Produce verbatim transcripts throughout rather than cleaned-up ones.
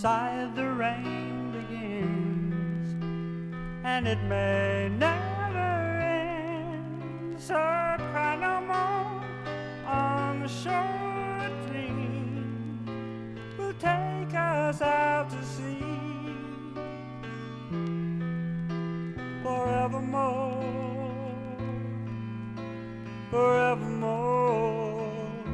outside the rain begins, and it may never end. So cry no more on the shore. Dream will take us out to sea forevermore, forevermore.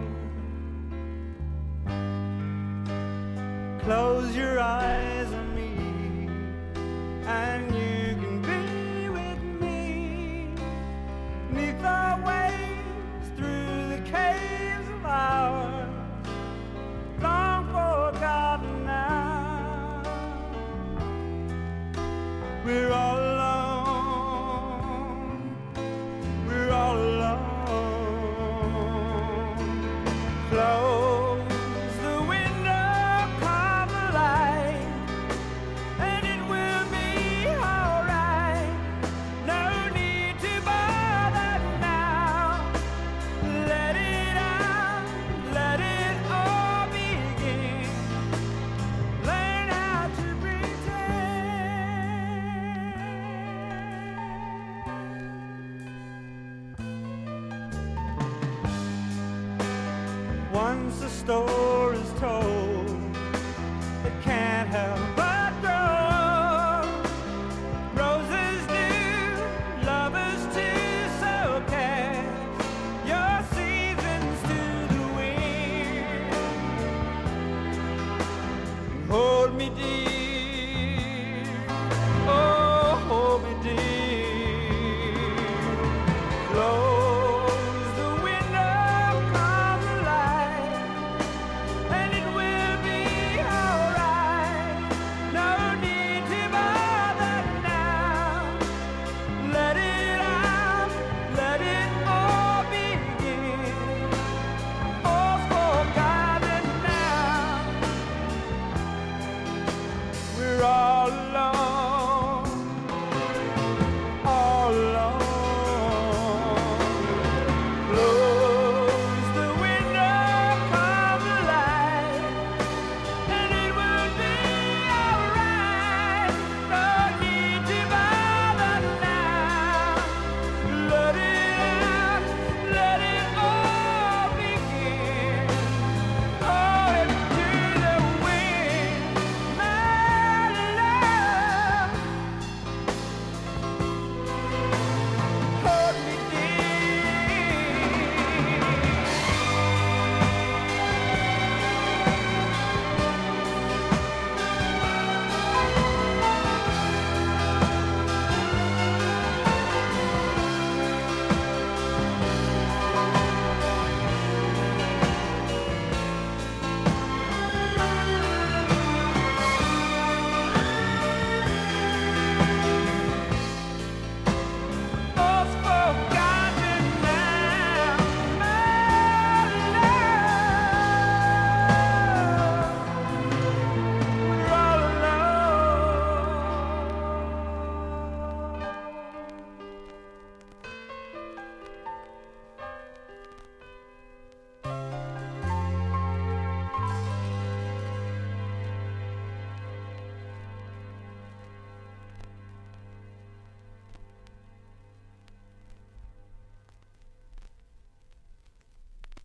Close your eyes on me, and you can be with me, 'neath the waves, through the caves of ours, long forgotten now. We're all alone, we're all alone. Close the window, calm the light, and it will be alright. No need to bother now. Let it out, let it all begin. Learn how to pretend. Once the story's told,